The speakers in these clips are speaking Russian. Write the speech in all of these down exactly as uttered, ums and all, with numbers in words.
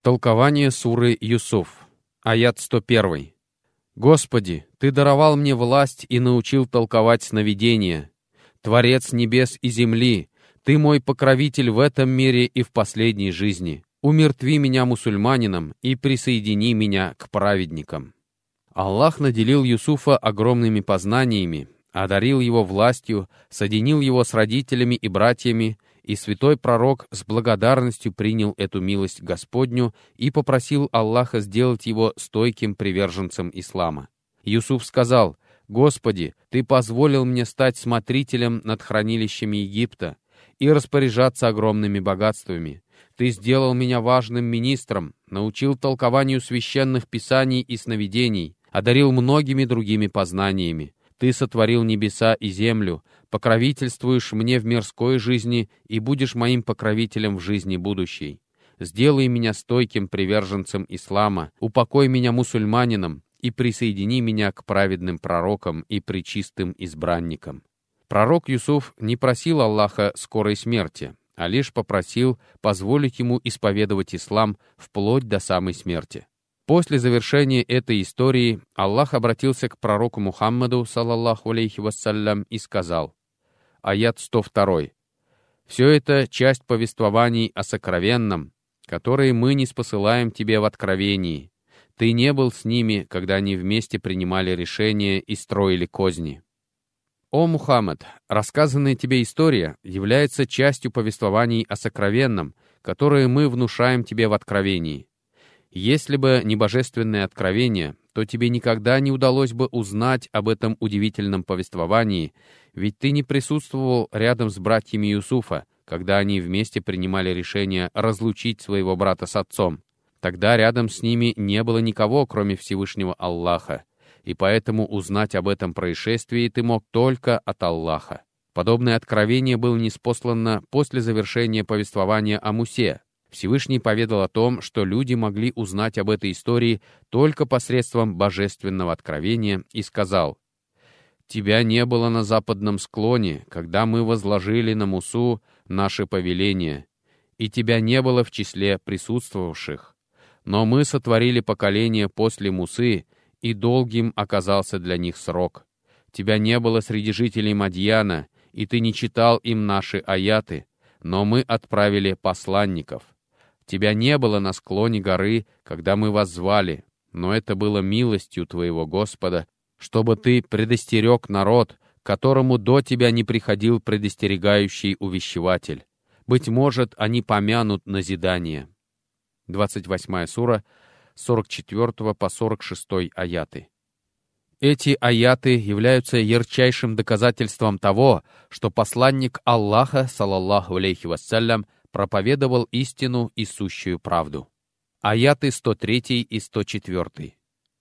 Толкование суры Юсуф. Аят сто один. «Господи, Ты даровал мне власть и научил толковать сновидения. Творец небес и земли, Ты мой покровитель в этом мире и в последней жизни. Умертви меня мусульманином и присоедини меня к праведникам». Аллах наделил Юсуфа огромными познаниями, одарил его властью, соединил его с родителями и братьями, и святой пророк с благодарностью принял эту милость Господню и попросил Аллаха сделать его стойким приверженцем ислама. Юсуф сказал: «Господи, Ты позволил мне стать смотрителем над хранилищами Египта и распоряжаться огромными богатствами. Ты сделал меня важным министром, научил толкованию священных писаний и сновидений, одарил многими другими познаниями. Ты сотворил небеса и землю, покровительствуешь мне в мирской жизни и будешь моим покровителем в жизни будущей. Сделай меня стойким приверженцем ислама, упокой меня мусульманином и присоедини меня к праведным пророкам и пречистым избранникам». Пророк Юсуф не просил Аллаха скорой смерти, а лишь попросил позволить ему исповедовать ислам вплоть до самой смерти. После завершения этой истории Аллах обратился к пророку Мухаммаду, саллаллаху алейхи вассалям, и сказал, аят сто два. «Все это часть повествований о сокровенном, которые мы не спосылаем тебе в откровении. Ты не был с ними, когда они вместе принимали решения и строили козни». О Мухаммад, рассказанная тебе история является частью повествований о сокровенном, которые мы внушаем тебе в откровении. Если бы не божественное откровение, то тебе никогда не удалось бы узнать об этом удивительном повествовании, ведь ты не присутствовал рядом с братьями Юсуфа, когда они вместе принимали решение разлучить своего брата с отцом. Тогда рядом с ними не было никого, кроме Всевышнего Аллаха, и поэтому узнать об этом происшествии ты мог только от Аллаха. Подобное откровение было ниспослано после завершения повествования о Мусе. Всевышний поведал о том, что люди могли узнать об этой истории только посредством божественного откровения, и сказал: «Тебя не было на западном склоне, когда мы возложили на Мусу наши повеления, и тебя не было в числе присутствовавших. Но мы сотворили поколение после Мусы, и долгим оказался для них срок. Тебя не было среди жителей Мадьяна, и ты не читал им наши аяты, но мы отправили посланников. Тебя не было на склоне горы, когда мы вас звали, но это было милостью твоего Господа, чтобы ты предостерег народ, которому до тебя не приходил предостерегающий увещеватель. Быть может, они помянут назидание». двадцать восьмая сура, сорок четвёртого по сорок шестой аяты. Эти аяты являются ярчайшим доказательством того, что посланник Аллаха, саллаллаху алейхи вассалям, проповедовал истину и сущую правду. Аяты сто три и сто четыре.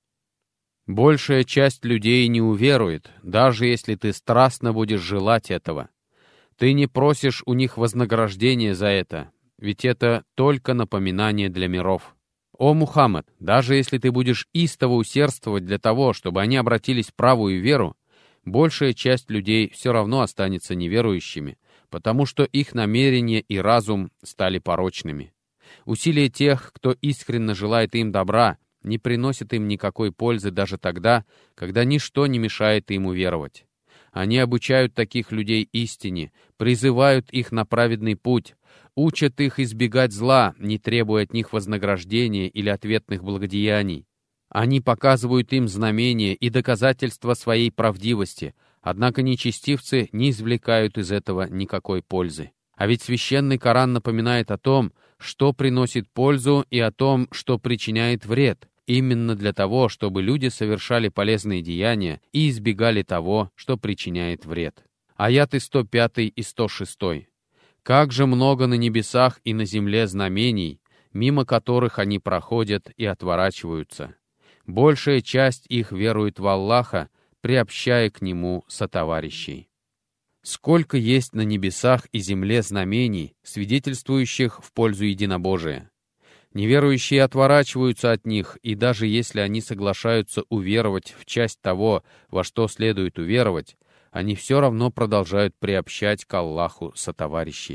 «Большая часть людей не уверует, даже если ты страстно будешь желать этого. Ты не просишь у них вознаграждения за это, ведь это только напоминание для миров. О Мухаммад, даже если ты будешь истово усердствовать для того, чтобы они обратились в правую веру, большая часть людей все равно останется неверующими, потому что их намерения и разум стали порочными. Усилия тех, кто искренне желает им добра, не приносят им никакой пользы даже тогда, когда ничто не мешает им уверовать. Они обучают таких людей истине, призывают их на праведный путь, учат их избегать зла, не требуя от них вознаграждения или ответных благодеяний. Они показывают им знамения и доказательства своей правдивости, однако нечестивцы не извлекают из этого никакой пользы. А ведь священный Коран напоминает о том, что приносит пользу, и о том, что причиняет вред, именно для того, чтобы люди совершали полезные деяния и избегали того, что причиняет вред. Аяты сто пять и сто шесть. «Как же много на небесах и на земле знамений, мимо которых они проходят и отворачиваются. Большая часть их верует в Аллаха, приобщая к Нему сотоварищей». Сколько есть на небесах и земле знамений, свидетельствующих в пользу единобожия. Неверующие отворачиваются от них, и даже если они соглашаются уверовать в часть того, во что следует уверовать, они все равно продолжают приобщать к Аллаху сотоварищей.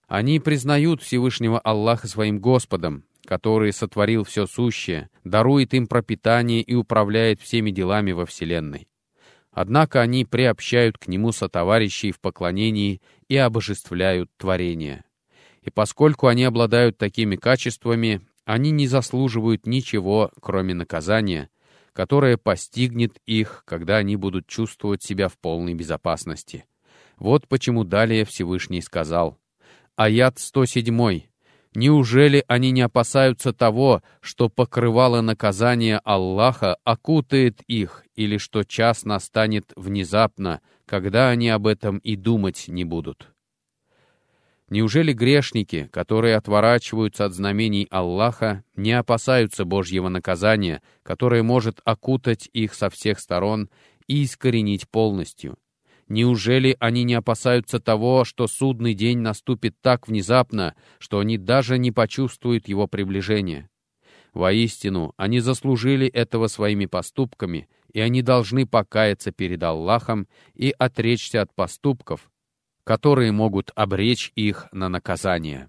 Они признают Всевышнего Аллаха своим Господом, который сотворил все сущее, дарует им пропитание и управляет всеми делами во Вселенной. Однако они приобщают к Нему сотоварищей в поклонении и обожествляют творение. И поскольку они обладают такими качествами, они не заслуживают ничего, кроме наказания, которое постигнет их, когда они будут чувствовать себя в полной безопасности. Вот почему далее Всевышний сказал. Аят сто семь. «Неужели они не опасаются того, что покрывало наказание Аллаха окутает их, или что час настанет внезапно, когда они об этом и думать не будут?» Неужели грешники, которые отворачиваются от знамений Аллаха, не опасаются Божьего наказания, которое может окутать их со всех сторон и искоренить полностью? Неужели они не опасаются того, что судный день наступит так внезапно, что они даже не почувствуют его приближения? Воистину, они заслужили этого своими поступками, и они должны покаяться перед Аллахом и отречься от поступков, которые могут обречь их на наказание.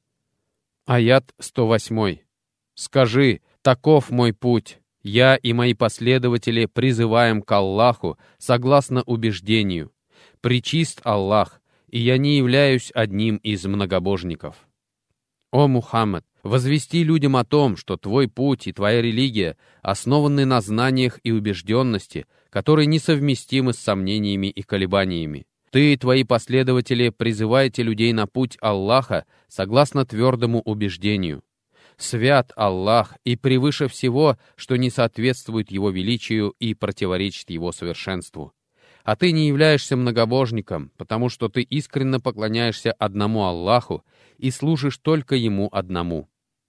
Аят сто восемь. «Скажи, таков мой путь. Я и мои последователи призываем к Аллаху согласно убеждению. Пречист Аллах, и я не являюсь одним из многобожников. О Мухаммад, возвести людям о том, что твой путь и твоя религия основаны на знаниях и убежденности, которые несовместимы с сомнениями и колебаниями. Ты и твои последователи призываете людей на путь Аллаха согласно твердому убеждению. Свят Аллах и превыше всего, что не соответствует Его величию и противоречит Его совершенству. А ты не являешься многобожником, потому что ты искренне поклоняешься одному Аллаху и служишь только Ему одному».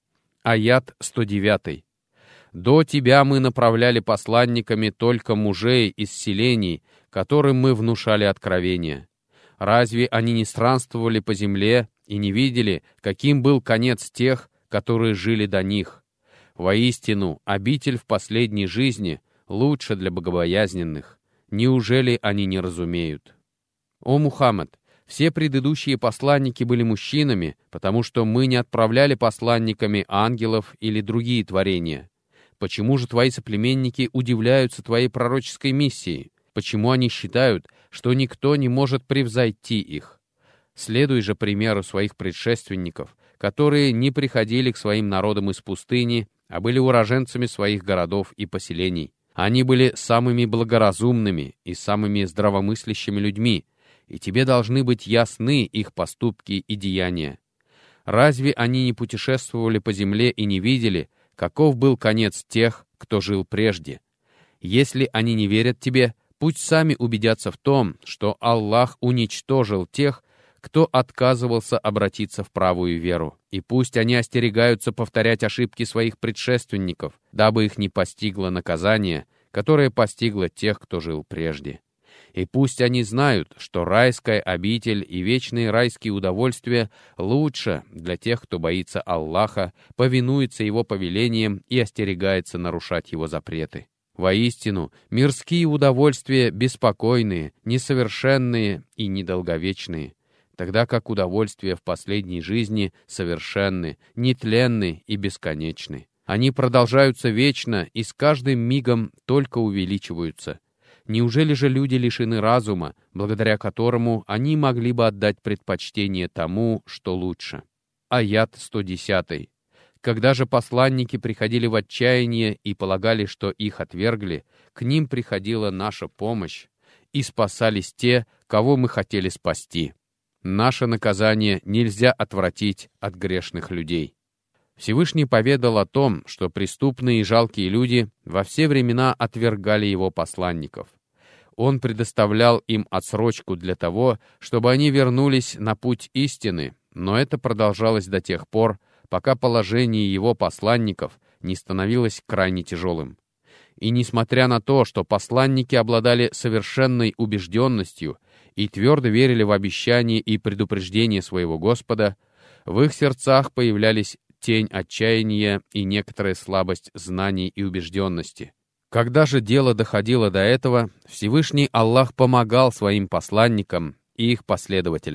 Аят сто девять. «До тебя мы направляли посланниками только мужей из селений, которым мы внушали откровения. Разве они не странствовали по земле и не видели, каким был конец тех, которые жили до них? Воистину, обитель в последней жизни лучше для богобоязненных. Неужели они не разумеют? О Мухаммад, все предыдущие посланники были мужчинами, потому что мы не отправляли посланниками ангелов или другие творения. Почему же твои соплеменники удивляются твоей пророческой миссией? Почему они считают, что никто не может превзойти их? Следуй же примеру своих предшественников, которые не приходили к своим народам из пустыни, а были уроженцами своих городов и поселений. Они были самыми благоразумными и самыми здравомыслящими людьми, и тебе должны быть ясны их поступки и деяния. Разве они не путешествовали по земле и не видели, каков был конец тех, кто жил прежде? Если они не верят тебе, пусть сами убедятся в том, что Аллах уничтожил тех, кто отказывался обратиться в правую веру, и пусть они остерегаются повторять ошибки своих предшественников, дабы их не постигло наказание, которое постигло тех, кто жил прежде. И пусть они знают, что райская обитель и вечные райские удовольствия лучше для тех, кто боится Аллаха, повинуется Его повелениям и остерегается нарушать Его запреты. Воистину, мирские удовольствия беспокойные, несовершенные и недолговечные, тогда как удовольствия в последней жизни совершенны, нетленны и бесконечны. Они продолжаются вечно и с каждым мигом только увеличиваются. Неужели же люди лишены разума, благодаря которому они могли бы отдать предпочтение тому, что лучше? Аят сто десять. Когда же посланники приходили в отчаяние и полагали, что их отвергли, к ним приходила наша помощь, и спасались те, кого мы хотели спасти. Наше наказание нельзя отвратить от грешных людей. Всевышний поведал о том, что преступные и жалкие люди во все времена отвергали его посланников. Он предоставлял им отсрочку для того, чтобы они вернулись на путь истины, но это продолжалось до тех пор, пока положение его посланников не становилось крайне тяжелым. И несмотря на то, что посланники обладали совершенной убежденностью и твердо верили в обещания и предупреждения своего Господа, в их сердцах появлялись тень отчаяния и некоторая слабость знаний и убежденности. Когда же дело доходило до этого, Всевышний Аллах помогал своим посланникам и их последователям.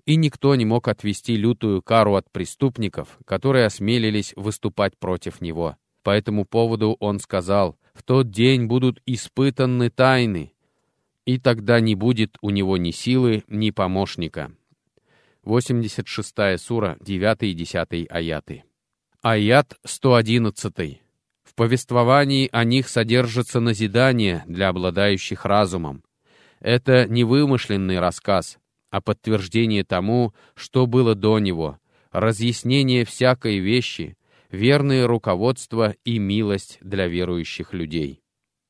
и никто не мог отвести лютую кару от преступников, которые осмелились выступать против него. По этому поводу он сказал: «В тот день будут испытаны тайны, и тогда не будет у него ни силы, ни помощника». восемьдесят шестая сура, девятый и десятый аяты. Аят сто одиннадцатый. В повествовании о них содержится назидание для обладающих разумом. Это не вымышленный рассказ, а подтверждение тому, что было до него, разъяснение всякой вещи, верное руководство и милость для верующих людей.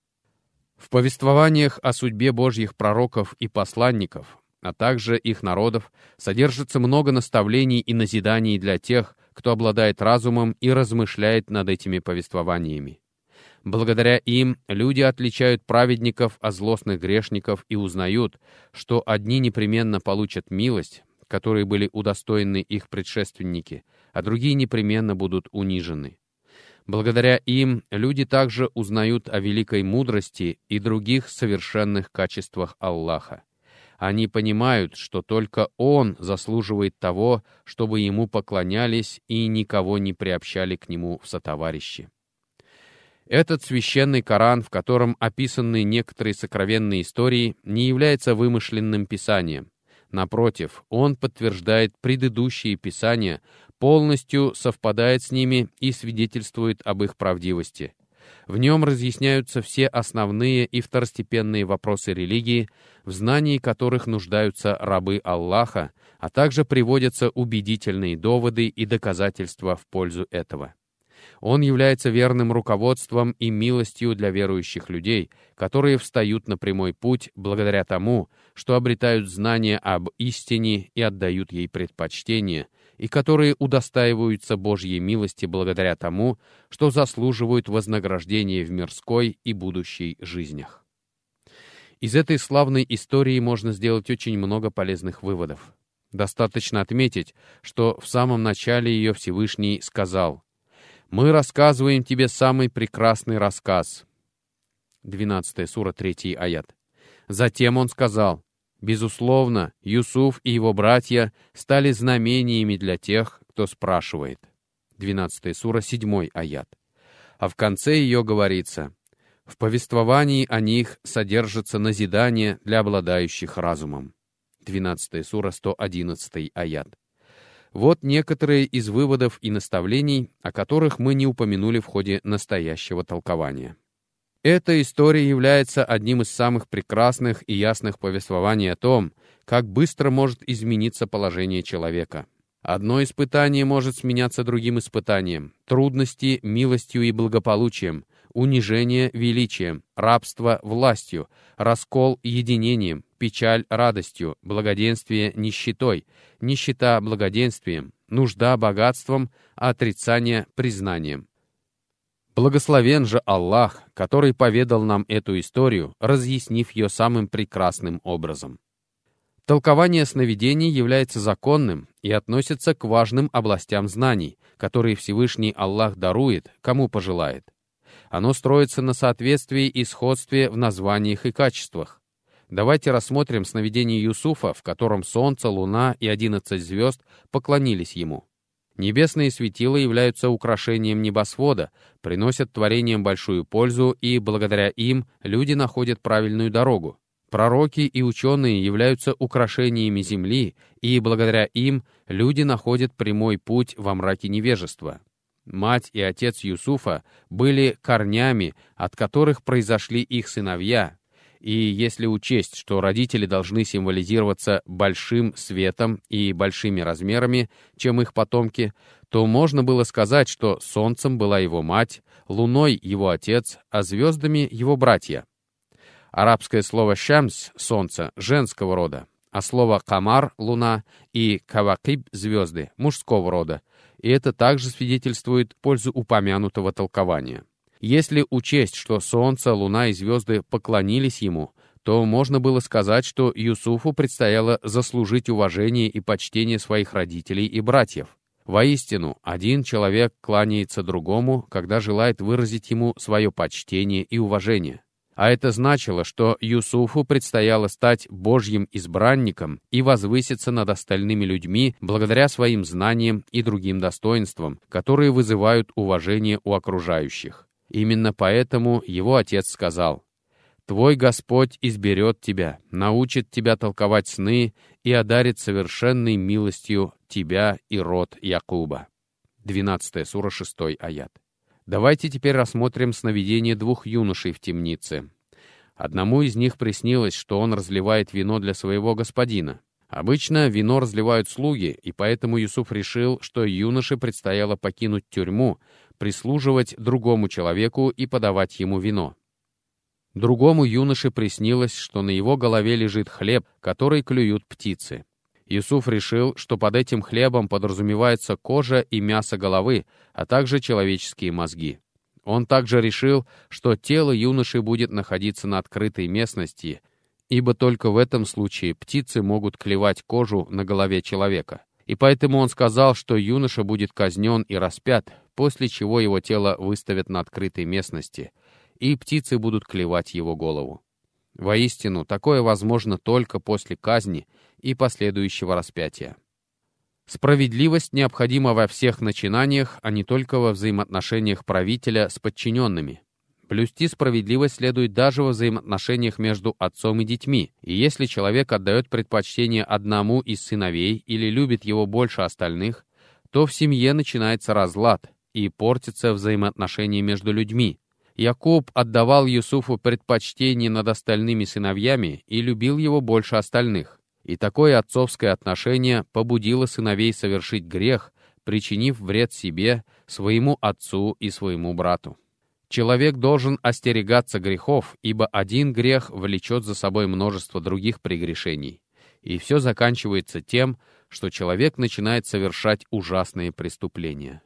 В повествованиях о судьбе Божьих пророков и посланников, а также их народов, содержится много наставлений и назиданий для тех, кто обладает разумом и размышляет над этими повествованиями. Благодаря им люди отличают праведников от злостных грешников и узнают, что одни непременно получат милость, которой были удостоены их предшественники, а другие непременно будут унижены. Благодаря им люди также узнают о великой мудрости и других совершенных качествах Аллаха. Они понимают, что только Он заслуживает того, чтобы Ему поклонялись и никого не приобщали к Нему в сотоварищи. Этот священный Коран, в котором описаны некоторые сокровенные истории, не является вымышленным писанием. Напротив, он подтверждает предыдущие писания, полностью совпадает с ними и свидетельствует об их правдивости. В нем разъясняются все основные и второстепенные вопросы религии, в знании которых нуждаются рабы Аллаха, а также приводятся убедительные доводы и доказательства в пользу этого. Он является верным руководством и милостью для верующих людей, которые встают на прямой путь благодаря тому, что обретают знания об истине и отдают ей предпочтение, и которые удостаиваются Божьей милости благодаря тому, что заслуживают вознаграждения в мирской и будущей жизнях. Из этой славной истории можно сделать очень много полезных выводов. Достаточно отметить, что в самом начале ее Всевышний сказал: «Мы рассказываем тебе самый прекрасный рассказ». двенадцатая сура, третий аят. Затем он сказал: «Безусловно, Юсуф и его братья стали знамениями для тех, кто спрашивает». двенадцатая сура, седьмой аят. А в конце ее говорится: «В повествовании о них содержится назидание для обладающих разумом». двенадцатая сура, сто одиннадцатый аят. Вот некоторые из выводов и наставлений, о которых мы не упомянули в ходе настоящего толкования. Эта история является одним из самых прекрасных и ясных повествований о том, как быстро может измениться положение человека. Одно испытание может сменяться другим испытанием, трудности — милостью и благополучием, унижение — величием, рабство — властью, раскол — единением, печаль — радостью, благоденствие — нищетой, нищета — благоденствием, нужда — богатством, а отрицание — признанием. Благословен же Аллах, который поведал нам эту историю, разъяснив ее самым прекрасным образом. Толкование сновидений является законным и относится к важным областям знаний, которые Всевышний Аллах дарует, кому пожелает. Оно строится на соответствии и сходстве в названиях и качествах. Давайте рассмотрим сновидение Юсуфа, в котором солнце, луна и одиннадцать звезд поклонились ему. Небесные светила являются украшением небосвода, приносят творениям большую пользу, и благодаря им люди находят правильную дорогу. Пророки и ученые являются украшениями земли, и благодаря им люди находят прямой путь во мраке невежества. Мать и отец Юсуфа были корнями, от которых произошли их сыновья, и если учесть, что родители должны символизироваться большим светом и большими размерами, чем их потомки, то можно было сказать, что солнцем была его мать, луной — его отец, а звездами — его братья. Арабское слово «шамс» — солнце — женского рода, а слово «камар» — луна и «кавакиб» — звезды — мужского рода, и это также свидетельствует в пользу упомянутого толкования. Если учесть, что солнце, луна и звезды поклонились ему, то можно было сказать, что Юсуфу предстояло заслужить уважение и почтение своих родителей и братьев. Воистину, один человек кланяется другому, когда желает выразить ему свое почтение и уважение. А это значило, что Юсуфу предстояло стать Божьим избранником и возвыситься над остальными людьми благодаря своим знаниям и другим достоинствам, которые вызывают уважение у окружающих. Именно поэтому его отец сказал: «Твой Господь изберет тебя, научит тебя толковать сны и одарит совершенной милостью тебя и род Якуба». двенадцатая сура, шестой аят. Давайте теперь рассмотрим сновидение двух юношей в темнице. Одному из них приснилось, что он разливает вино для своего господина. Обычно вино разливают слуги, и поэтому Юсуф решил, что юноше предстояло покинуть тюрьму, прислуживать другому человеку и подавать ему вино. Другому юноше приснилось, что на его голове лежит хлеб, который клюют птицы. Юсуф решил, что под этим хлебом подразумевается кожа и мясо головы, а также человеческие мозги. Он также решил, что тело юноши будет находиться на открытой местности, ибо только в этом случае птицы могут клевать кожу на голове человека. И поэтому он сказал, что юноша будет казнен и распят, после чего его тело выставят на открытой местности, и птицы будут клевать его голову. Воистину, такое возможно только после казни и последующего распятия. Справедливость необходима во всех начинаниях, а не только во взаимоотношениях правителя с подчиненными. Блюсти справедливость следует даже во взаимоотношениях между отцом и детьми, и если человек отдает предпочтение одному из сыновей или любит его больше остальных, то в семье начинается разлад и портятся взаимоотношения между людьми. Якуб отдавал Юсуфу предпочтение над остальными сыновьями и любил его больше остальных. И такое отцовское отношение побудило сыновей совершить грех, причинив вред себе, своему отцу и своему брату. Человек должен остерегаться грехов, ибо один грех влечет за собой множество других прегрешений. И все заканчивается тем, что человек начинает совершать ужасные преступления.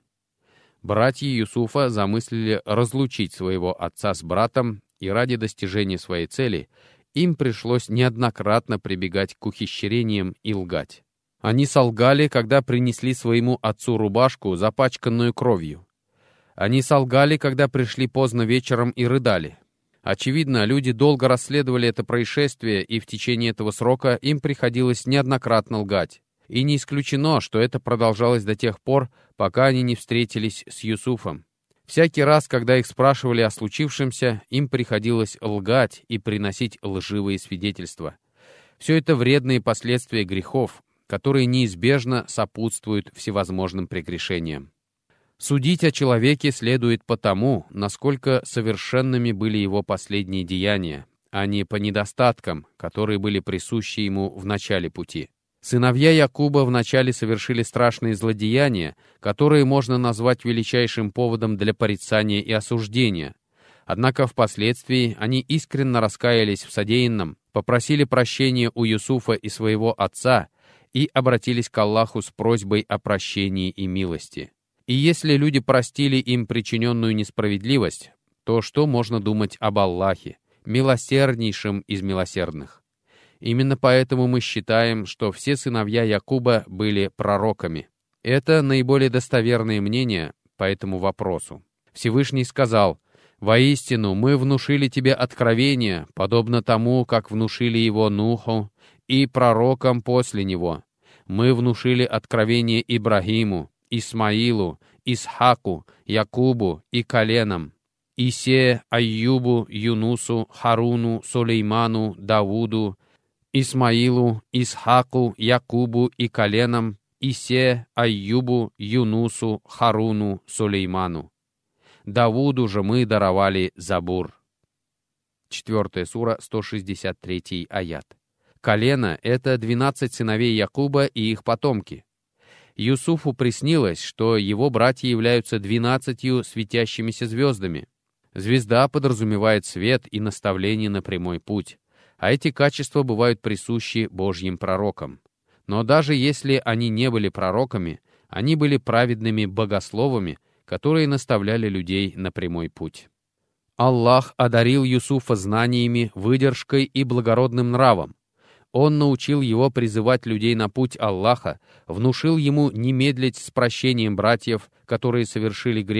Братья Юсуфа замыслили разлучить своего отца с братом, и ради достижения своей цели им пришлось неоднократно прибегать к ухищрениям и лгать. Они солгали, когда принесли своему отцу рубашку, запачканную кровью. Они солгали, когда пришли поздно вечером и рыдали. Очевидно, люди долго расследовали это происшествие, и в течение этого срока им приходилось неоднократно лгать. И не исключено, что это продолжалось до тех пор, пока они не встретились с Юсуфом. Всякий раз, когда их спрашивали о случившемся, им приходилось лгать и приносить лживые свидетельства. Все это вредные последствия грехов, которые неизбежно сопутствуют всевозможным прегрешениям. Судить о человеке следует по тому, насколько совершенными были его последние деяния, а не по недостаткам, которые были присущи ему в начале пути. Сыновья Якуба вначале совершили страшные злодеяния, которые можно назвать величайшим поводом для порицания и осуждения. Однако впоследствии они искренне раскаялись в содеянном, попросили прощения у Юсуфа и своего отца и обратились к Аллаху с просьбой о прощении и милости. И если люди простили им причиненную несправедливость, то что можно думать об Аллахе, милосерднейшем из милосердных? Именно поэтому мы считаем, что все сыновья Якуба были пророками. Это наиболее достоверное мнение по этому вопросу. Всевышний сказал: «Воистину, мы внушили тебе откровение, подобно тому, как внушили его Нуху и пророкам после него. Мы внушили откровение Ибрагиму, Исмаилу, Исхаку, Якубу и коленам, Исе, Айюбу, Юнусу, Харуну, Сулейману, Давуду, Исмаилу, Исхаку, Якубу и коленам, Исе, Айюбу, Юнусу, Харуну, Сулейману. Давуду же мы даровали Забур». Четвертая сура, сто шестьдесят третий аят. Колено — это двенадцать сыновей Якуба и их потомки. Юсуфу приснилось, что его братья являются двенадцатью светящимися звездами. Звезда подразумевает свет и наставление на прямой путь, а эти качества бывают присущи Божьим пророкам. Но даже если они не были пророками, они были праведными богословами, которые наставляли людей на прямой путь. Аллах одарил Юсуфа знаниями, выдержкой и благородным нравом. Он научил его призывать людей на путь Аллаха, внушил ему не медлить с прощением братьев, которые совершили грех,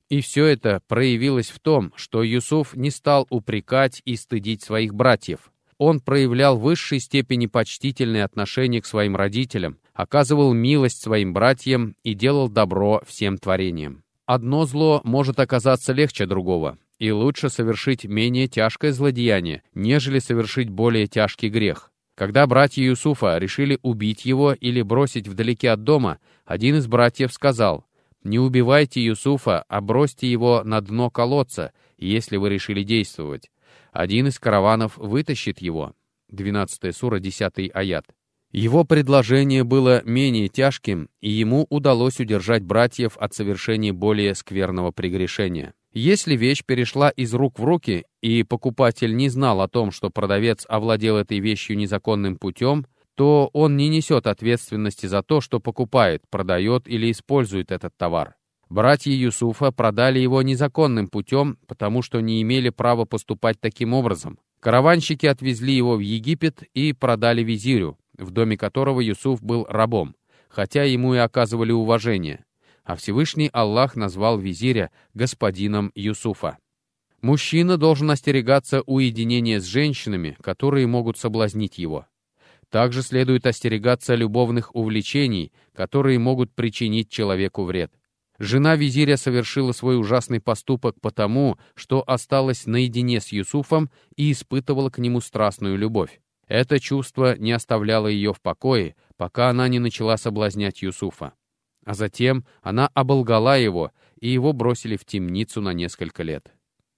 И все это проявилось в том, что Юсуф не стал упрекать и стыдить своих братьев. Он проявлял в высшей степени почтительное отношение к своим родителям, оказывал милость своим братьям и делал добро всем творениям. Одно зло может оказаться легче другого, и лучше совершить менее тяжкое злодеяние, нежели совершить более тяжкий грех. Когда братья Юсуфа решили убить его или бросить вдалеке от дома, один из братьев сказал: «Не убивайте Юсуфа, а бросьте его на дно колодца, если вы решили действовать. Один из караванов вытащит его». двенадцатая сура, десятый аят. Его предложение было менее тяжким, и ему удалось удержать братьев от совершения более скверного прегрешения. Если вещь перешла из рук в руки, и покупатель не знал о том, что продавец овладел этой вещью незаконным путем, то он не несет ответственности за то, что покупает, продает или использует этот товар. Братья Юсуфа продали его незаконным путем, потому что не имели права поступать таким образом. Караванщики отвезли его в Египет и продали визирю, в доме которого Юсуф был рабом, хотя ему и оказывали уважение. А Всевышний Аллах назвал визиря господином Юсуфа. Мужчина должен остерегаться уединения с женщинами, которые могут соблазнить его. Также следует остерегаться любовных увлечений, которые могут причинить человеку вред. Жена визиря совершила свой ужасный поступок потому, что осталась наедине с Юсуфом и испытывала к нему страстную любовь. Это чувство не оставляло ее в покое, пока она не начала соблазнять Юсуфа. А затем она оболгала его, и его бросили в темницу на несколько лет.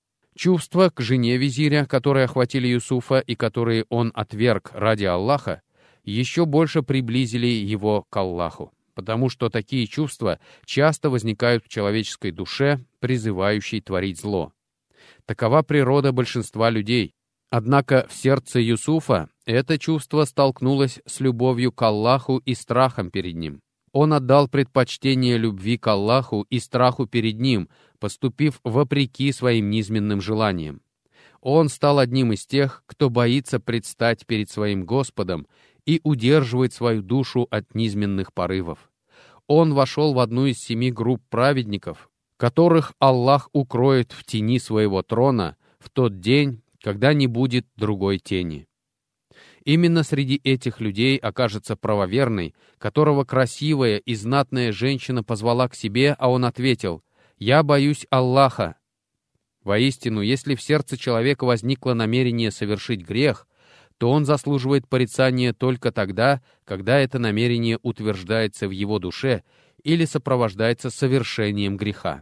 Чувства к жене визиря, которые охватили Юсуфа и которые он отверг ради Аллаха, еще больше приблизили его к Аллаху, потому что такие чувства часто возникают в человеческой душе, призывающей творить зло. Такова природа большинства людей. Однако в сердце Юсуфа это чувство столкнулось с любовью к Аллаху и страхом перед Ним. Он отдал предпочтение любви к Аллаху и страху перед Ним, поступив вопреки своим низменным желаниям. Он стал одним из тех, кто боится предстать перед своим Господом и удерживает свою душу от низменных порывов. Он вошел в одну из семи групп праведников, которых Аллах укроет в тени своего трона в тот день, когда не будет другой тени. Именно среди этих людей окажется правоверный, которого красивая и знатная женщина позвала к себе, а он ответил: «Я боюсь Аллаха». Воистину, если в сердце человека возникло намерение совершить грех, то он заслуживает порицания только тогда, когда это намерение утверждается в его душе или сопровождается совершением греха.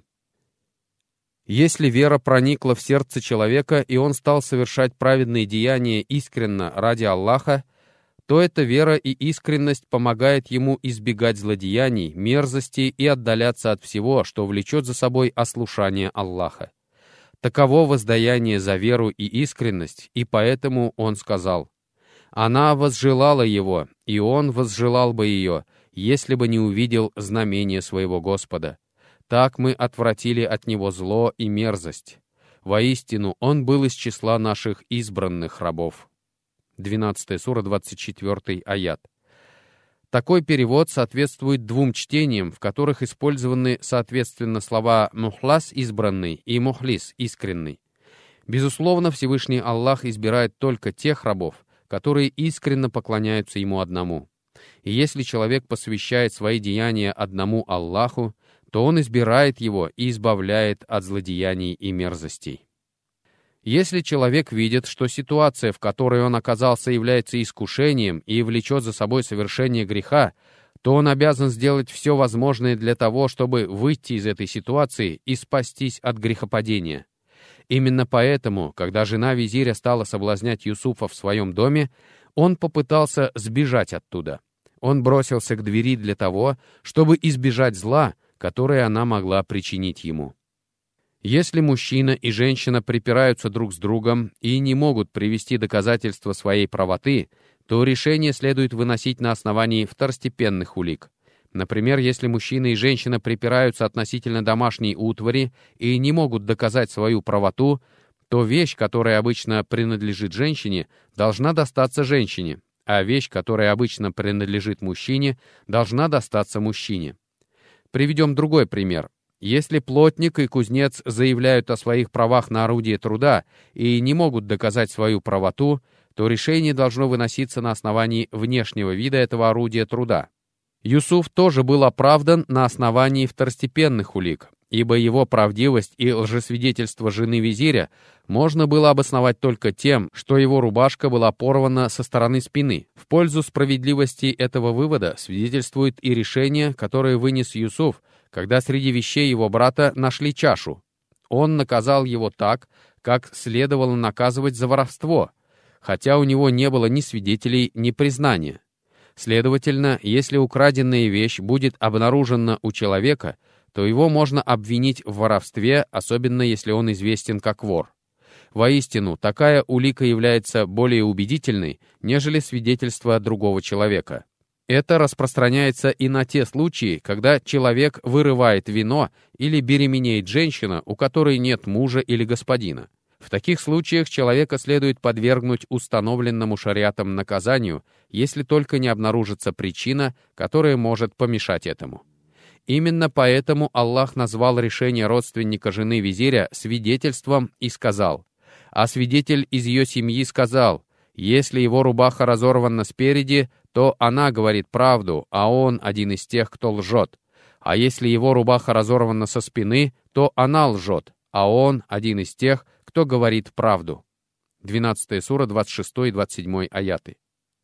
Если вера проникла в сердце человека, и он стал совершать праведные деяния искренно ради Аллаха, то эта вера и искренность помогает ему избегать злодеяний, мерзости и отдаляться от всего, что влечет за собой ослушание Аллаха. Таково воздаяние за веру и искренность, и поэтому он сказал: «Она возжелала его, и он возжелал бы ее, если бы не увидел знамения своего Господа. Так мы отвратили от него зло и мерзость. Воистину, он был из числа наших избранных рабов». двенадцатая сура, двадцать четвёртый аят. Такой перевод соответствует двум чтениям, в которых использованы соответственно слова «мухлас» — избранный и «мухлис» — искренний. Безусловно, Всевышний Аллах избирает только тех рабов, которые искренне поклоняются Ему одному. И если человек посвящает свои деяния одному Аллаху, то он избирает его и избавляет от злодеяний и мерзостей. Если человек видит, что ситуация, в которой он оказался, является искушением и влечет за собой совершение греха, то он обязан сделать все возможное для того, чтобы выйти из этой ситуации и спастись от грехопадения. Именно поэтому, когда жена визиря стала соблазнять Юсуфа в своем доме, он попытался сбежать оттуда. Он бросился к двери для того, чтобы избежать зла, которое она могла причинить ему. Если мужчина и женщина припираются друг с другом и не могут привести доказательства своей правоты, то решение следует выносить на основании второстепенных улик. Например, если мужчина и женщина припираются относительно домашней утвари и не могут доказать свою правоту, то вещь, которая обычно принадлежит женщине, должна достаться женщине, а вещь, которая обычно принадлежит мужчине, должна достаться мужчине. Приведем другой пример. Если плотник и кузнец заявляют о своих правах на орудие труда и не могут доказать свою правоту, то решение должно выноситься на основании внешнего вида этого орудия труда. Юсуф тоже был оправдан на основании второстепенных улик, ибо его правдивость и лжесвидетельство жены визиря можно было обосновать только тем, что его рубашка была порвана со стороны спины. В пользу справедливости этого вывода свидетельствует и решение, которое вынес Юсуф, когда среди вещей его брата нашли чашу. Он наказал его так, как следовало наказывать за воровство, хотя у него не было ни свидетелей, ни признания. Следовательно, если украденная вещь будет обнаружена у человека, то его можно обвинить в воровстве, особенно если он известен как вор. Воистину, такая улика является более убедительной, нежели свидетельство другого человека. Это распространяется и на те случаи, когда человек вырывает вино или беременеет женщина, у которой нет мужа или господина. В таких случаях человека следует подвергнуть установленному шариатом наказанию, если только не обнаружится причина, которая может помешать этому. Именно поэтому Аллах назвал решение родственника жены визиря свидетельством и сказал: «А свидетель из ее семьи сказал: если его рубаха разорвана спереди, то она говорит правду, а он один из тех, кто лжет. А если его рубаха разорвана со спины, то она лжет, а он один из тех, кто говорит правду». двенадцатая сура, двадцать шестой и двадцать седьмой аяты.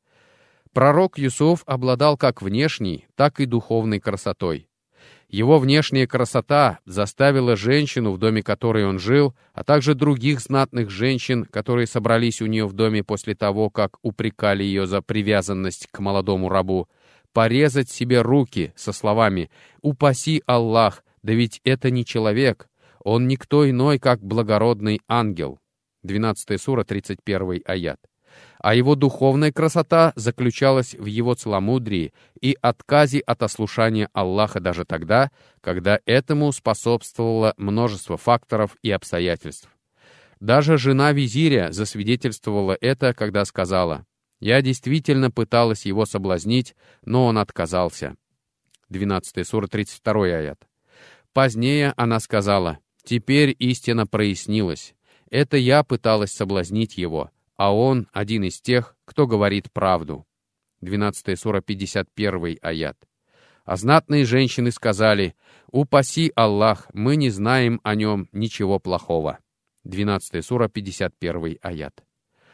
Пророк Юсуф обладал как внешней, так и духовной красотой. Его внешняя красота заставила женщину, в доме которой он жил, а также других знатных женщин, которые собрались у нее в доме после того, как упрекали ее за привязанность к молодому рабу, порезать себе руки со словами: «Упаси Аллах, да ведь это не человек, он никто иной, как благородный ангел». двенадцатая сура, тридцать первый аят. А его духовная красота заключалась в его целомудрии и отказе от ослушания Аллаха даже тогда, когда этому способствовало множество факторов и обстоятельств. Даже жена визиря засвидетельствовала это, когда сказала: «Я действительно пыталась его соблазнить, но он отказался». двенадцатая сура, тридцать второй аят. Позднее она сказала: «Теперь истина прояснилась. Это я пыталась соблазнить его, а он один из тех, кто говорит правду». двенадцатая сура, пятьдесят первый аят. А знатные женщины сказали: «Упаси Аллах, мы не знаем о нем ничего плохого». двенадцатая сура, пятьдесят первый аят.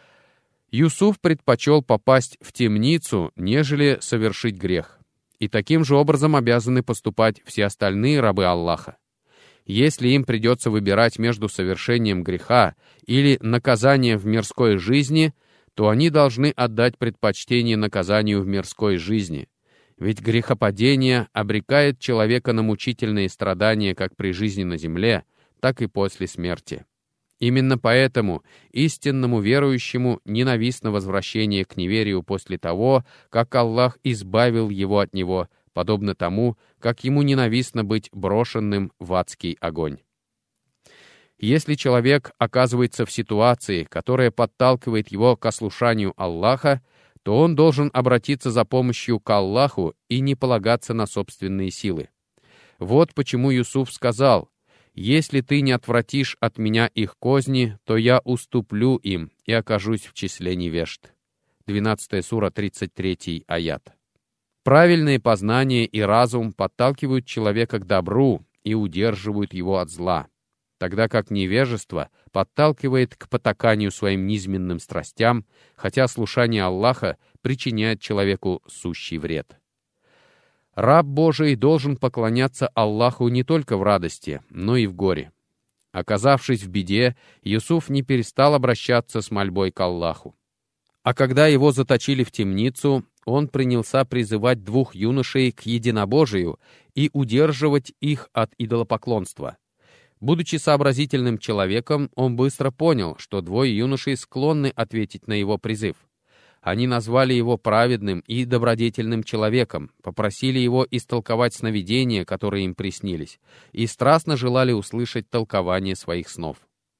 Юсуф предпочел попасть в темницу, нежели совершить грех. И таким же образом обязаны поступать все остальные рабы Аллаха. Если им придется выбирать между совершением греха или наказанием в мирской жизни, то они должны отдать предпочтение наказанию в мирской жизни. Ведь грехопадение обрекает человека на мучительные страдания как при жизни на земле, так и после смерти. Именно поэтому истинному верующему ненавистно возвращение к неверию после того, как Аллах избавил его от него, подобно тому, как ему ненавистно быть брошенным в адский огонь. Если человек оказывается в ситуации, которая подталкивает его к ослушанию Аллаха, то он должен обратиться за помощью к Аллаху и не полагаться на собственные силы. Вот почему Юсуф сказал: «Если ты не отвратишь от меня их козни, то я уступлю им и окажусь в числе невежд». двенадцатая сура, тридцать третий аят. Правильные познания и разум подталкивают человека к добру и удерживают его от зла, тогда как невежество подталкивает к потаканию своим низменным страстям, хотя слушание Аллаха причиняет человеку сущий вред. Раб Божий должен поклоняться Аллаху не только в радости, но и в горе. Оказавшись в беде, Юсуф не перестал обращаться с мольбой к Аллаху. А когда его заточили в темницу, он принялся призывать двух юношей к единобожию и удерживать их от идолопоклонства. Будучи сообразительным человеком, он быстро понял, что двое юношей склонны ответить на его призыв. Они назвали его праведным и добродетельным человеком, попросили его истолковать сновидения, которые им приснились, и страстно желали услышать толкование своих снов.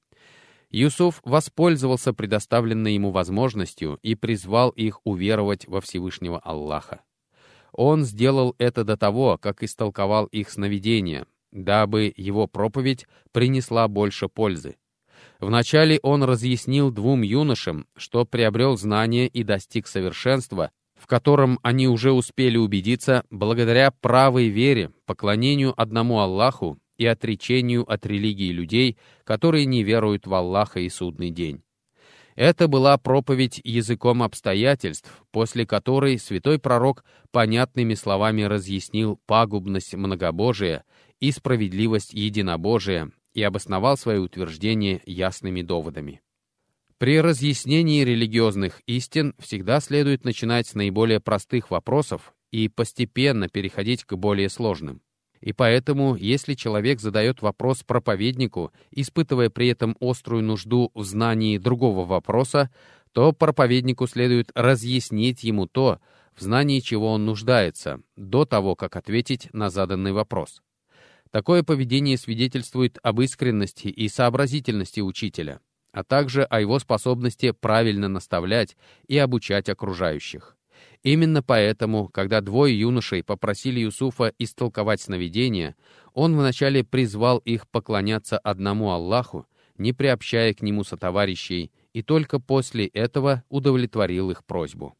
Юсуф воспользовался предоставленной ему возможностью и призвал их уверовать во Всевышнего Аллаха. Он сделал это до того, как истолковал их сновидения, дабы его проповедь принесла больше пользы. Вначале он разъяснил двум юношам, что приобрел знание и достиг совершенства, в котором они уже успели убедиться благодаря правой вере, поклонению одному Аллаху и отречению от религии людей, которые не веруют в Аллаха и судный день. Это была проповедь языком обстоятельств, после которой святой пророк понятными словами разъяснил пагубность многобожия и справедливость единобожия и обосновал свои утверждения ясными доводами. При разъяснении религиозных истин всегда следует начинать с наиболее простых вопросов и постепенно переходить к более сложным. И поэтому, если человек задает вопрос проповеднику, испытывая при этом острую нужду в знании другого вопроса, то проповеднику следует разъяснить ему то, в знании чего он нуждается, до того, как ответить на заданный вопрос. Такое поведение свидетельствует об искренности и сообразительности учителя, а также о его способности правильно наставлять и обучать окружающих. Именно поэтому, когда двое юношей попросили Юсуфа истолковать сновидения, он вначале призвал их поклоняться одному Аллаху, не приобщая к нему сотоварищей, и только после этого удовлетворил их просьбу.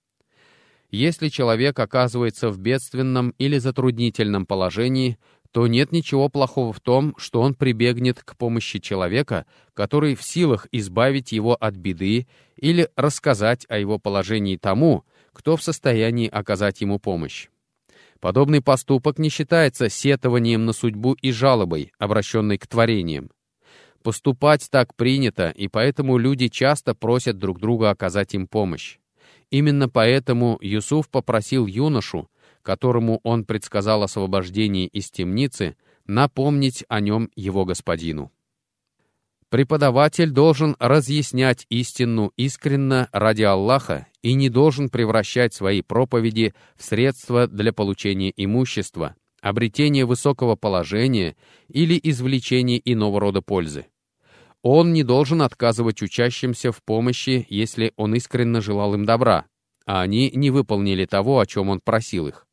Если человек оказывается в бедственном или затруднительном положении, то нет ничего плохого в том, что он прибегнет к помощи человека, который в силах избавить его от беды или рассказать о его положении тому, кто в состоянии оказать ему помощь. Подобный поступок не считается сетованием на судьбу и жалобой, обращенной к творениям. Поступать так принято, и поэтому люди часто просят друг друга оказать им помощь. Именно поэтому Юсуф попросил юношу, которому он предсказал освобождение из темницы, напомнить о нем его господину. Преподаватель должен разъяснять истину искренно ради Аллаха и не должен превращать свои проповеди в средства для получения имущества, обретения высокого положения или извлечения иного рода пользы. Он не должен отказывать учащимся в помощи, если он искренне желал им добра, а они не выполнили того, о чем он просил их.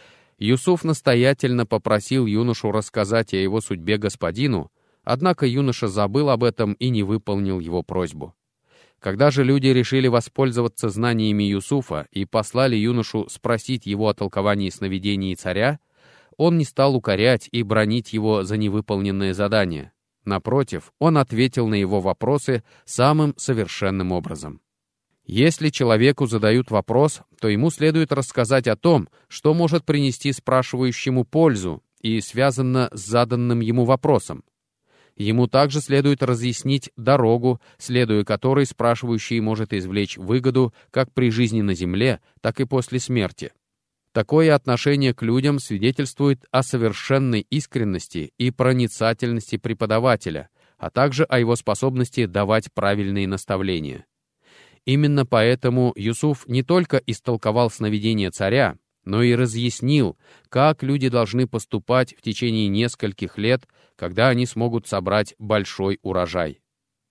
Юсуф настоятельно попросил юношу рассказать о его судьбе господину, однако юноша забыл об этом и не выполнил его просьбу. Когда же люди решили воспользоваться знаниями Юсуфа и послали юношу спросить его о толковании сновидений царя, он не стал укорять и бранить его за невыполненное задание. Напротив, он ответил на его вопросы самым совершенным образом. Если человеку задают вопрос, то ему следует рассказать о том, что может принести спрашивающему пользу и связано с заданным ему вопросом. Ему также следует разъяснить дорогу, следуя которой спрашивающий может извлечь выгоду как при жизни на земле, так и после смерти. Такое отношение к людям свидетельствует о совершенной искренности и проницательности преподавателя, а также о его способности давать правильные наставления. Именно поэтому Юсуф не только истолковал сновидение царя, но и разъяснил, как люди должны поступать в течение нескольких лет, когда они смогут собрать большой урожай.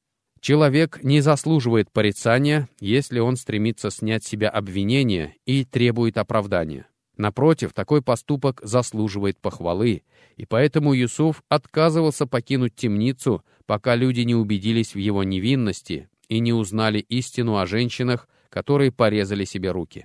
Человек не заслуживает порицания, если он стремится снять с себя обвинения и требует оправдания. Напротив, такой поступок заслуживает похвалы, и поэтому Юсуф отказывался покинуть темницу, пока люди не убедились в его невинности и не узнали истину о женщинах, которые порезали себе руки.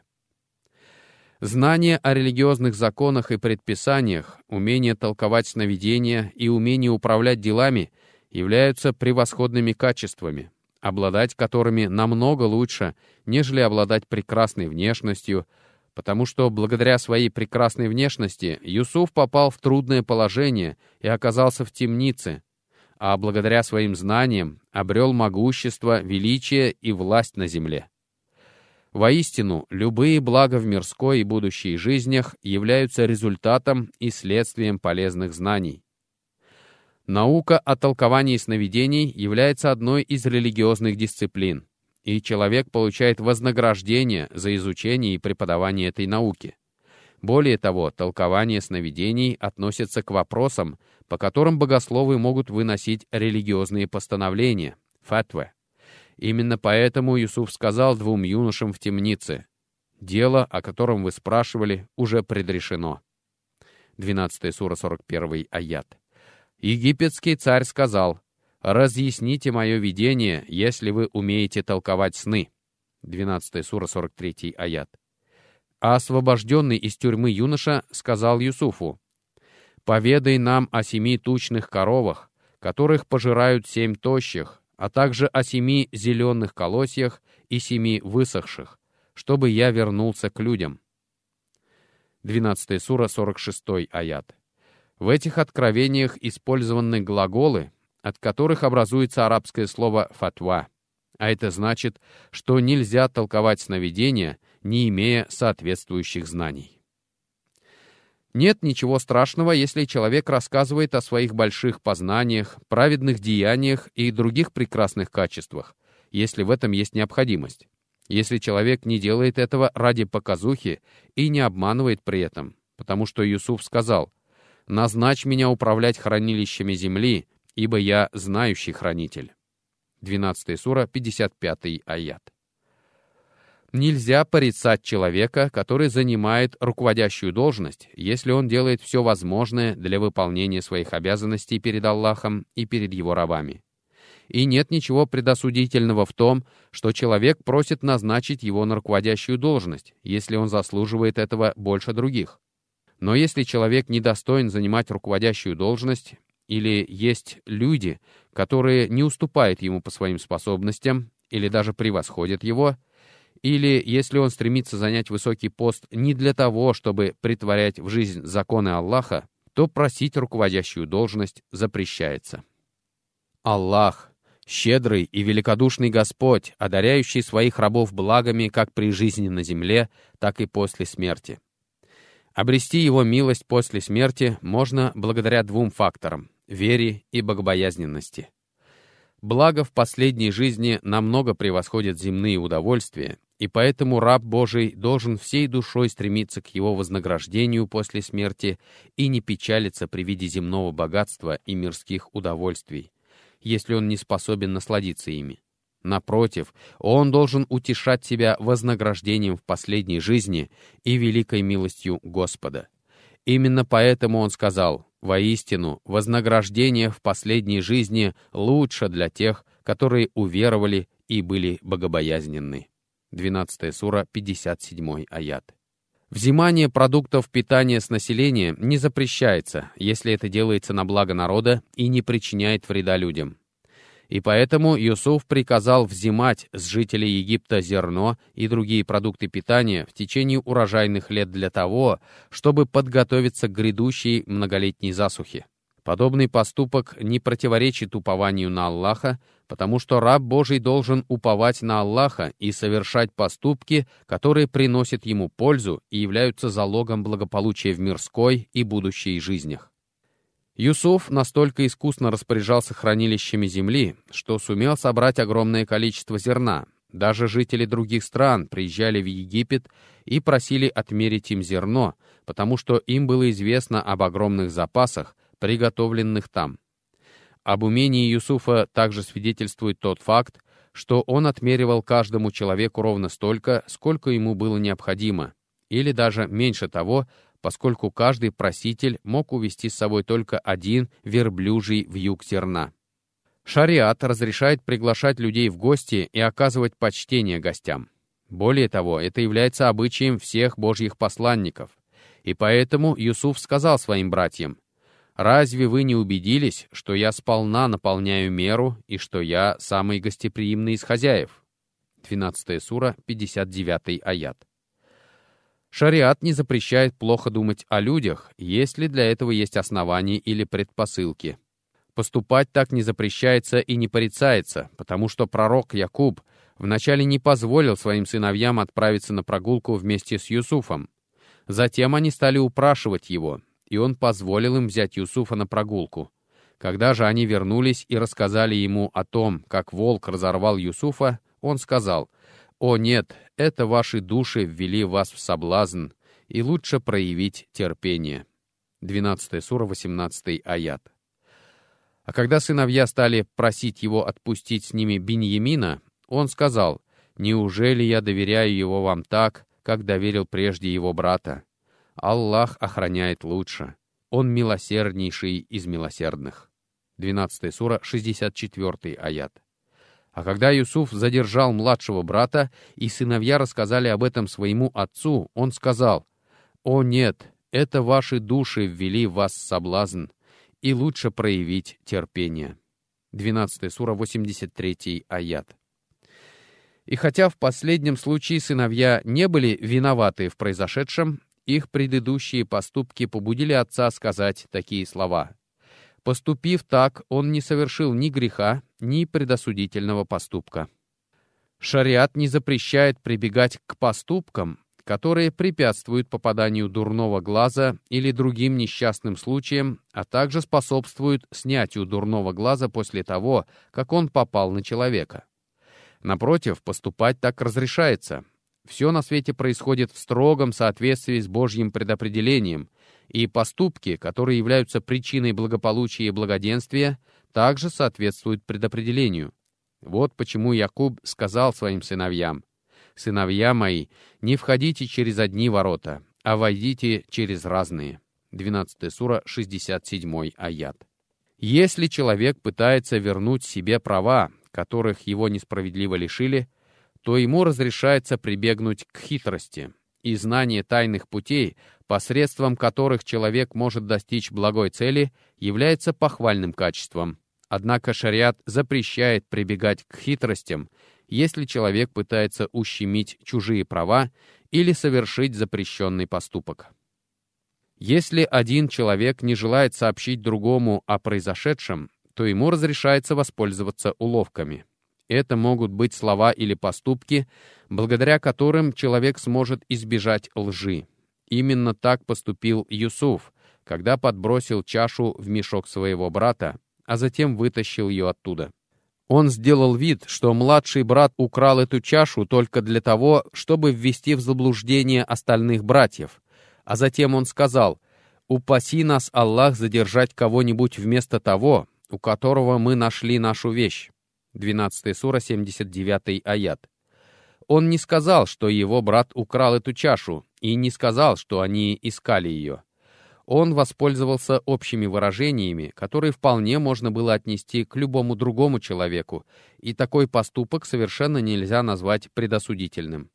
Знание о религиозных законах и предписаниях, умение толковать сновидения и умение управлять делами являются превосходными качествами, обладать которыми намного лучше, нежели обладать прекрасной внешностью, потому что благодаря своей прекрасной внешности Юсуф попал в трудное положение и оказался в темнице, а благодаря своим знаниям обрел могущество, величие и власть на земле. Воистину, любые блага в мирской и будущей жизнях являются результатом и следствием полезных знаний. Наука о толковании сновидений является одной из религиозных дисциплин, и человек получает вознаграждение за изучение и преподавание этой науки. Более того, толкование сновидений относится к вопросам, по которым богословы могут выносить религиозные постановления, фатвы. Именно поэтому Юсуф сказал двум юношам в темнице: «Дело, о котором вы спрашивали, уже предрешено». двенадцатая сура, сорок первый аят. Египетский царь сказал: «Разъясните мое видение, если вы умеете толковать сны». двенадцатая сура, сорок третий аят. А освобожденный из тюрьмы юноша сказал Юсуфу: «Поведай нам о семи тучных коровах, которых пожирают семь тощих, а также о семи зеленых колосьях и семи высохших, чтобы я вернулся к людям». двенадцатая сура, сорок шестой аят. В этих откровениях использованы глаголы, от которых образуется арабское слово «фатва», а это значит, что нельзя толковать сновидения, не имея соответствующих знаний. Нет ничего страшного, если человек рассказывает о своих больших познаниях, праведных деяниях и других прекрасных качествах, если в этом есть необходимость. Если человек не делает этого ради показухи и не обманывает при этом, потому что Юсуф сказал: «Назначь меня управлять хранилищами земли, ибо я знающий хранитель». двенадцатая сура, пятьдесят пятый аят. Нельзя порицать человека, который занимает руководящую должность, если он делает все возможное для выполнения своих обязанностей перед Аллахом и перед его рабами. И нет ничего предосудительного в том, что человек просит назначить его на руководящую должность, если он заслуживает этого больше других. Но если человек недостоин занимать руководящую должность, или есть люди, которые не уступают ему по своим способностям, или даже превосходят его, или если он стремится занять высокий пост не для того, чтобы претворять в жизнь законы Аллаха, то просить руководящую должность запрещается. Аллах — щедрый и великодушный Господь, одаряющий своих рабов благами как при жизни на земле, так и после смерти. Обрести Его милость после смерти можно благодаря двум факторам — вере и богобоязненности. Благо в последней жизни намного превосходят земные удовольствия, и поэтому раб Божий должен всей душой стремиться к его вознаграждению после смерти и не печалиться при виде земного богатства и мирских удовольствий, если он не способен насладиться ими. Напротив, он должен утешать себя вознаграждением в последней жизни и великой милостью Господа. Именно поэтому он сказал: «Воистину, вознаграждение в последней жизни лучше для тех, которые уверовали и были богобоязненны». двенадцатая сура, пятьдесят седьмой аят. Взимание продуктов питания с населения не запрещается, если это делается на благо народа и не причиняет вреда людям. И поэтому Юсуф приказал взимать с жителей Египта зерно и другие продукты питания в течение урожайных лет для того, чтобы подготовиться к грядущей многолетней засухе. Подобный поступок не противоречит упованию на Аллаха, потому что раб Божий должен уповать на Аллаха и совершать поступки, которые приносят ему пользу и являются залогом благополучия в мирской и будущей жизнях. Юсуф настолько искусно распоряжался хранилищами земли, что сумел собрать огромное количество зерна. Даже жители других стран приезжали в Египет и просили отмерить им зерно, потому что им было известно об огромных запасах, приготовленных там. Об умении Юсуфа также свидетельствует тот факт, что он отмеривал каждому человеку ровно столько, сколько ему было необходимо, или даже меньше того, поскольку каждый проситель мог увезти с собой только один верблюжий вьюг зерна. Шариат разрешает приглашать людей в гости и оказывать почтение гостям. Более того, это является обычаем всех божьих посланников. И поэтому Юсуф сказал своим братьям: «Разве вы не убедились, что я сполна наполняю меру и что я самый гостеприимный из хозяев?» двенадцатая сура, пятьдесят девятый аят. Шариат не запрещает плохо думать о людях, если для этого есть основания или предпосылки. Поступать так не запрещается и не порицается, потому что пророк Якуб вначале не позволил своим сыновьям отправиться на прогулку вместе с Юсуфом. Затем они стали упрашивать его, и он позволил им взять Юсуфа на прогулку. Когда же они вернулись и рассказали ему о том, как волк разорвал Юсуфа, он сказал: «О нет, это ваши души ввели вас в соблазн, и лучше проявить терпение». двенадцатая сура, восемнадцатый аят. А когда сыновья стали просить его отпустить с ними Биньямина, он сказал: «Неужели я доверяю его вам так, как доверил прежде его брата? Аллах охраняет лучше. Он милосерднейший из милосердных». двенадцатая сура, шестьдесят четвёртый аят. А когда Юсуф задержал младшего брата, и сыновья рассказали об этом своему отцу, он сказал: «О нет, это ваши души ввели в вас соблазн, и лучше проявить терпение». двенадцатая сура, восемьдесят третий аят. И хотя в последнем случае сыновья не были виноваты в произошедшем, их предыдущие поступки побудили отца сказать такие слова: «Поступив так, он не совершил ни греха, ни предосудительного поступка». Шариат не запрещает прибегать к поступкам, которые препятствуют попаданию дурного глаза или другим несчастным случаям, а также способствуют снятию дурного глаза после того, как он попал на человека. Напротив, поступать так разрешается. Все на свете происходит в строгом соответствии с Божьим предопределением, и поступки, которые являются причиной благополучия и благоденствия, также соответствуют предопределению. Вот почему Якуб сказал своим сыновьям: «Сыновья мои, не входите через одни ворота, а войдите через разные». двенадцатая сура, шестьдесят седьмой аят. Если человек пытается вернуть себе права, которых его несправедливо лишили, то ему разрешается прибегнуть к хитрости, и знание тайных путей, посредством которых человек может достичь благой цели, является похвальным качеством. Однако шариат запрещает прибегать к хитростям, если человек пытается ущемить чужие права или совершить запрещенный поступок. Если один человек не желает сообщить другому о произошедшем, то ему разрешается воспользоваться уловками. Это могут быть слова или поступки, благодаря которым человек сможет избежать лжи. Именно так поступил Юсуф, когда подбросил чашу в мешок своего брата, а затем вытащил ее оттуда. Он сделал вид, что младший брат украл эту чашу только для того, чтобы ввести в заблуждение остальных братьев, а затем он сказал: «Упаси нас, Аллах, задержать кого-нибудь вместо того, у которого мы нашли нашу вещь». двенадцатая сура, семьдесят девятый аят. Он не сказал, что его брат украл эту чашу, и не сказал, что они искали ее. Он воспользовался общими выражениями, которые вполне можно было отнести к любому другому человеку, и такой поступок совершенно нельзя назвать предосудительным.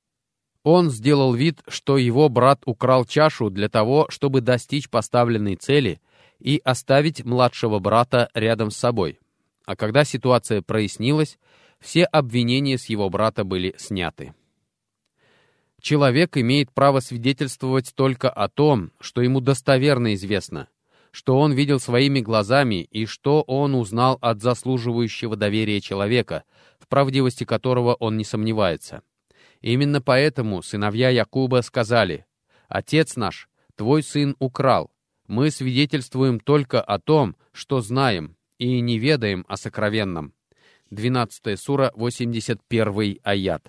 Он сделал вид, что его брат украл чашу для того, чтобы достичь поставленной цели и оставить младшего брата рядом с собой. А когда ситуация прояснилась, все обвинения с его брата были сняты. Человек имеет право свидетельствовать только о том, что ему достоверно известно, что он видел своими глазами и что он узнал от заслуживающего доверия человека, в правдивости которого он не сомневается. Именно поэтому сыновья Якуба сказали: «Отец наш, твой сын украл. Мы свидетельствуем только о том, что знаем, и не ведаем о сокровенном». двенадцатая сура, восемьдесят первый аят.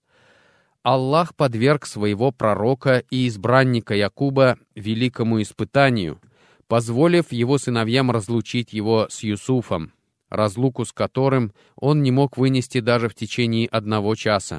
Аллах подверг своего пророка и избранника Якуба великому испытанию, позволив его сыновьям разлучить его с Юсуфом, разлуку с которым он не мог вынести даже в течение одного часа.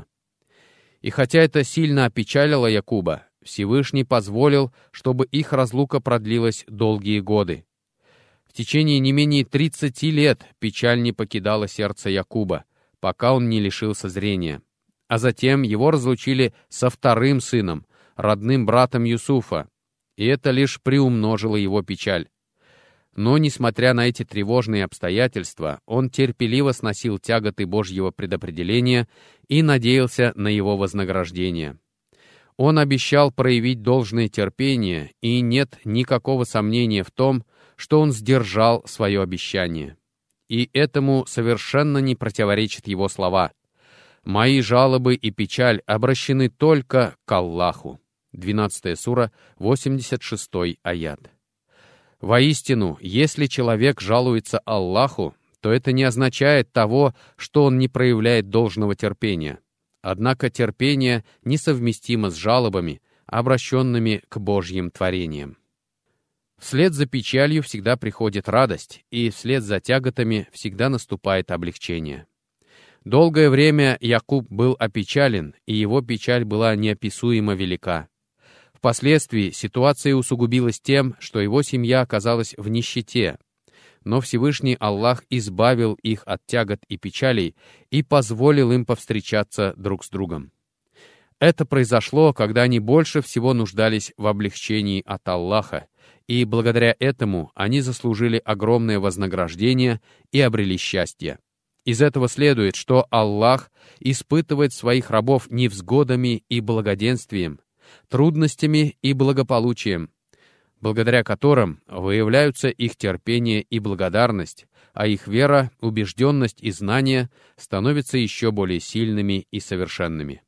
И хотя это сильно опечалило Якуба, Всевышний позволил, чтобы их разлука продлилась долгие годы. В течение не менее тридцати лет печаль не покидала сердце Якуба, пока он не лишился зрения. А затем его разлучили со вторым сыном, родным братом Юсуфа, и это лишь приумножило его печаль. Но, несмотря на эти тревожные обстоятельства, он терпеливо сносил тяготы Божьего предопределения и надеялся на его вознаграждение. Он обещал проявить должное терпение, и нет никакого сомнения в том, что он сдержал свое обещание. И этому совершенно не противоречат его слова: «Мои жалобы и печаль обращены только к Аллаху». двенадцатая сура, восемьдесят шестой аят. Воистину, если человек жалуется Аллаху, то это не означает того, что он не проявляет должного терпения. Однако терпение несовместимо с жалобами, обращенными к Божьим творениям. Вслед за печалью всегда приходит радость, и вслед за тяготами всегда наступает облегчение. Долгое время Якуб был опечален, и его печаль была неописуемо велика. В Впоследствии ситуация усугубилась тем, что его семья оказалась в нищете, но Всевышний Аллах избавил их от тягот и печалей и позволил им повстречаться друг с другом. Это произошло, когда они больше всего нуждались в облегчении от Аллаха, и благодаря этому они заслужили огромное вознаграждение и обрели счастье. Из этого следует, что Аллах испытывает своих рабов невзгодами и благоденствием, трудностями и благополучием, благодаря которым выявляются их терпение и благодарность, а их вера, убежденность и знания становятся еще более сильными и совершенными.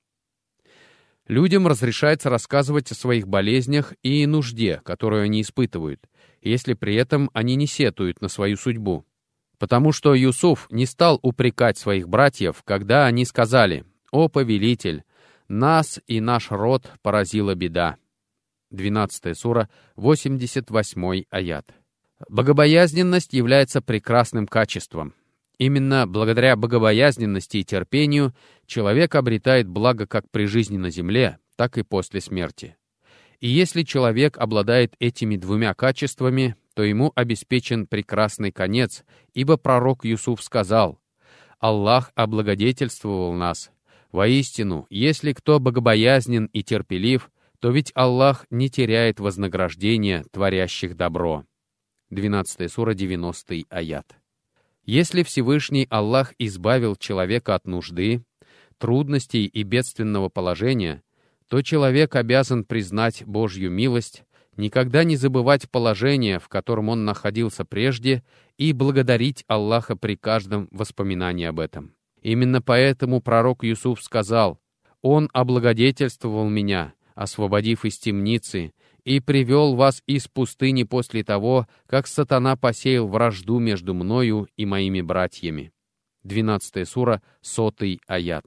Людям разрешается рассказывать о своих болезнях и нужде, которую они испытывают, если при этом они не сетуют на свою судьбу. Потому что Юсуф не стал упрекать своих братьев, когда они сказали: «О повелитель, нас и наш род поразила беда». двенадцатая сура, восемьдесят восьмой аят. Богобоязненность является прекрасным качеством. Именно благодаря богобоязненности и терпению человек обретает благо как при жизни на земле, так и после смерти. И если человек обладает этими двумя качествами, то ему обеспечен прекрасный конец, ибо пророк Юсуф сказал: «Аллах облагодетельствовал нас. Воистину, если кто богобоязнен и терпелив, то ведь Аллах не теряет вознаграждения творящих добро». двенадцатая сура, девяностый аят. Если Всевышний Аллах избавил человека от нужды, трудностей и бедственного положения, то человек обязан признать Божью милость, никогда не забывать положение, в котором он находился прежде, и благодарить Аллаха при каждом воспоминании об этом. Именно поэтому пророк Юсуф сказал: «Он облагодетельствовал меня, освободив из темницы, и привел вас из пустыни после того, как сатана посеял вражду между мною и моими братьями». двенадцатая сура, сотый аят.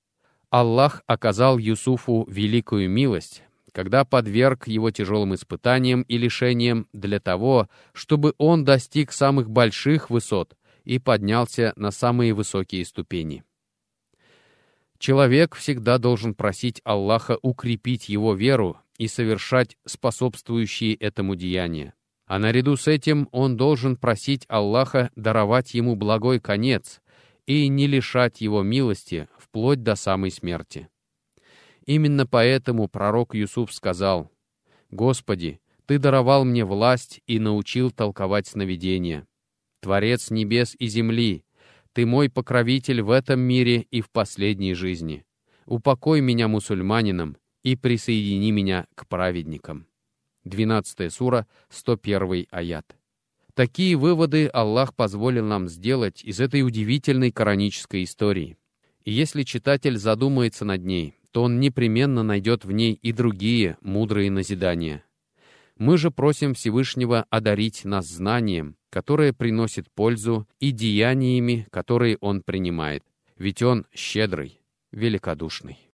Аллах оказал Юсуфу великую милость, когда подверг его тяжелым испытаниям и лишениям для того, чтобы он достиг самых больших высот и поднялся на самые высокие ступени. Человек всегда должен просить Аллаха укрепить его веру и совершать способствующие этому деяния. А наряду с этим он должен просить Аллаха даровать ему благой конец и не лишать его милости вплоть до самой смерти. Именно поэтому пророк Юсуф сказал: «Господи, Ты даровал мне власть и научил толковать сновидения. Творец небес и земли, Ты мой покровитель в этом мире и в последней жизни. Упокой меня мусульманином и присоедини меня к праведникам». двенадцатая сура, сто первый аят. Такие выводы Аллах позволил нам сделать из этой удивительной коранической истории. И если читатель задумается над ней, то он непременно найдет в ней и другие мудрые назидания. Мы же просим Всевышнего одарить нас знанием, которое приносит пользу, и деяниями, которые Он принимает, ведь Он щедрый, великодушный.